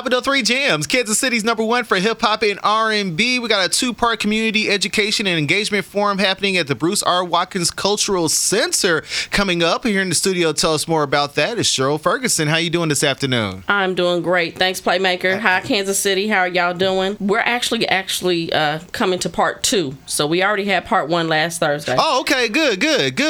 105.3 Jams, Kansas City's #1 for hip hop and R&B. We got a 2-part community education and engagement forum happening at the Bruce R. Watkins Cultural Center coming up. Here in the studio, tell us more about that is Cheryl Ferguson. How you doing this afternoon? I'm doing great. Thanks, Playmaker. Hi, Kansas City. How are y'all doing? We're actually coming to part 2. So we already had part 1 last Thursday. Oh, okay. Good.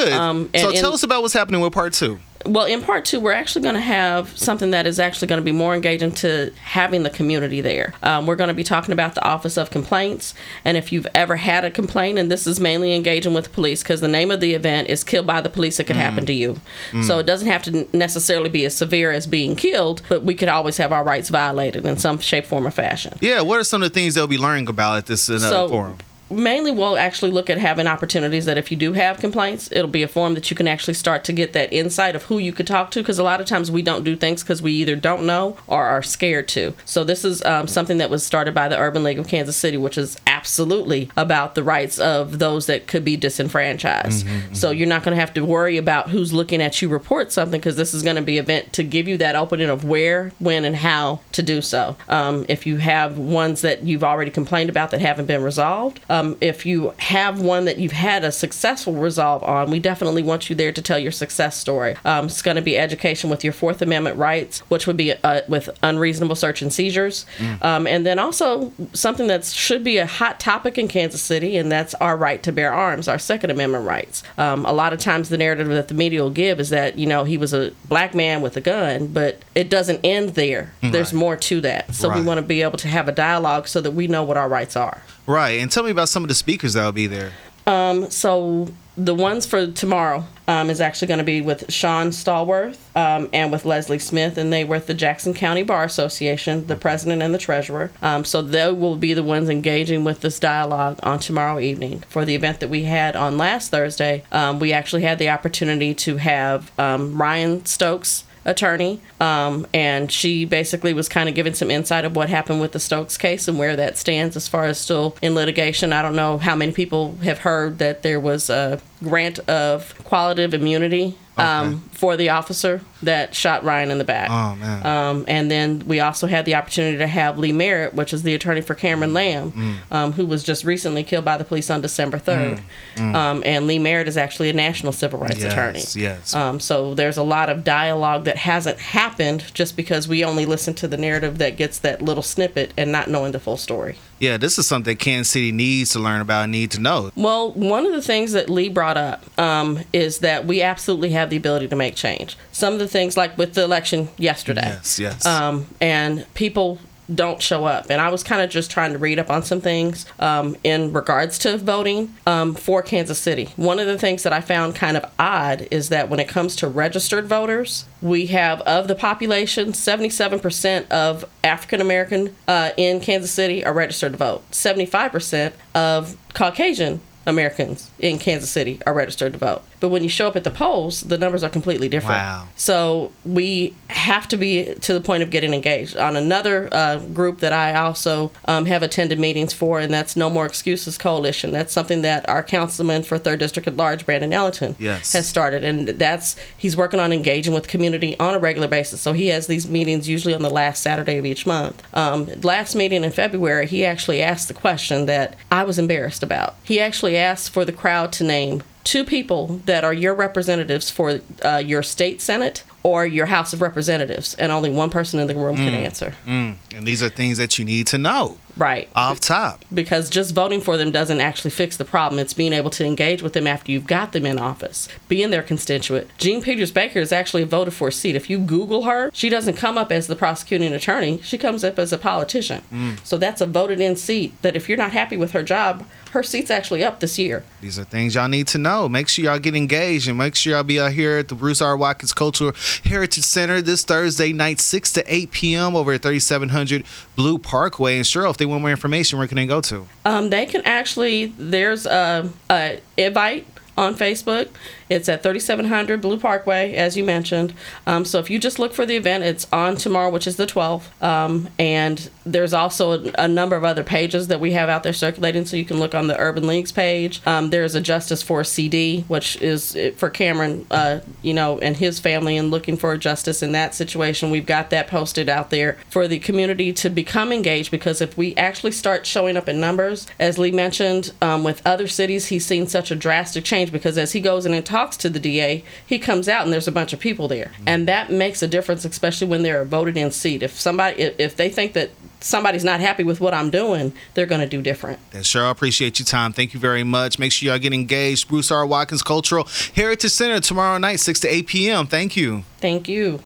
So tell us about what's happening with part 2. Well, in part 2, we're actually going to have something that is actually going to be more engaging to having the community there. We're going to be talking about the Office of Complaints, and if you've ever had a complaint, and this is mainly engaging with the police, because the name of the event is Killed by the Police, It Could Happen to You. So it doesn't have to necessarily be as severe as being killed, but we could always have our rights violated in some shape, form, or fashion. Yeah, what are some of the things they'll be learning about at this forum? Mainly, we'll actually look at having opportunities that if you do have complaints, it'll be a forum that you can actually start to get that insight of who you could talk to, because a lot of times we don't do things because we either don't know or are scared to. So this is something that was started by the Urban League of Kansas City, which is absolutely about the rights of those that could be disenfranchised. So you're not going to have to worry about who's looking at you report something, because this is going to be an event to give you that opening of where, when, and how to do so. If you have ones that you've already complained about that haven't been resolved, if you have one that you've had a successful resolve on, we definitely want you there to tell your success story. It's going to be education with your Fourth Amendment rights, which would be with unreasonable search and seizures. And then also something that should be a hot topic in Kansas City, and that's our right to bear arms, our Second Amendment rights. A lot of times the narrative that the media will give is that, he was a black man with a gun, but it doesn't end there. There's more to that. So we want to be able to have a dialogue so that we know what our rights are. Right. And tell me about some of the speakers that will be there. So the ones for tomorrow is actually going to be with Sean Stallworth and with Leslie Smith, and they were with the Jackson County Bar Association, the president and the treasurer. So they will be the ones engaging with this dialogue on tomorrow evening. For the event that we had on last Thursday, we actually had the opportunity to have Ryan Stokes, attorney, and she basically was kind of giving some insight of what happened with the Stokes case and where that stands as far as still in litigation. I don't know how many people have heard that there was a grant of qualitative immunity for the officer that shot Ryan in the back. Oh, man. And then we also had the opportunity to have Lee Merritt, which is the attorney for Cameron Lamb, who was just recently killed by the police on December 3rd. And Lee Merritt is actually a national civil rights attorney. Yes. So there's a lot of dialogue that hasn't happened just because we only listen to the narrative that gets that little snippet and not knowing the full story. Yeah, this is something Kansas City needs to learn about and need to know. Well, one of the things that Lee brought up is that we absolutely have the ability to make change. Some of the things, like with the election yesterday. Yes. And people don't show up. And I was kind of just trying to read up on some things in regards to voting for Kansas City. One of the things that I found kind of odd is that when it comes to registered voters, we have, of the population, 77% of African American in Kansas City are registered to vote. 75% of Caucasian Americans in Kansas City are registered to vote. But when you show up at the polls, the numbers are completely different. Wow. So we have to be to the point of getting engaged. On another group that I also have attended meetings for, and that's No More Excuses Coalition. That's something that our councilman for 3rd District at Large, Brandon Ellington, has started. And he's working on engaging with community on a regular basis. So he has these meetings usually on the last Saturday of each month. Last meeting in February, he actually asked the question that I was embarrassed about. He actually asked for the crowd to name 2 people that are your representatives for your state senate or your House of Representatives, and only one person in the room can answer. And these are things that you need to know. Right. Off top. Because just voting for them doesn't actually fix the problem. It's being able to engage with them after you've got them in office, being their constituent. Jean Peters Baker is actually voted for a seat. If you Google her, she doesn't come up as the prosecuting attorney. She comes up as a politician. So that's a voted in seat that if you're not happy with her job, her seat's actually up this year. These are things y'all need to know. Make sure y'all get engaged and make sure y'all be out here at the Bruce R. Watkins Cultural Heritage Center this Thursday night, 6 to 8 p.m. over at 3700 Blue Parkway. And sure, if they want more information, where can they go to? They can actually, there's a invite on Facebook, It's at 3700 Blue Parkway, as you mentioned. So if you just look for the event, it's on tomorrow, which is the 12th. And there's also a number of other pages that we have out there circulating, so you can look on the Urban Leagues page. There's a Justice for CD, which is for Cameron, and his family, and looking for justice in that situation. We've got that posted out there for the community to become engaged, because if we actually start showing up in numbers, as Lee mentioned, with other cities, he's seen such a drastic change, because as he goes in and talks to the DA, he comes out and there's a bunch of people there. And that makes a difference, especially when they're a voted in seat. If they think that somebody's not happy with what I'm doing, they're going to do different. And Cheryl, appreciate your time. Thank you very much. Make sure y'all get engaged. Bruce R. Watkins Cultural Heritage Center tomorrow night, 6 to 8 p.m. Thank you. Thank you.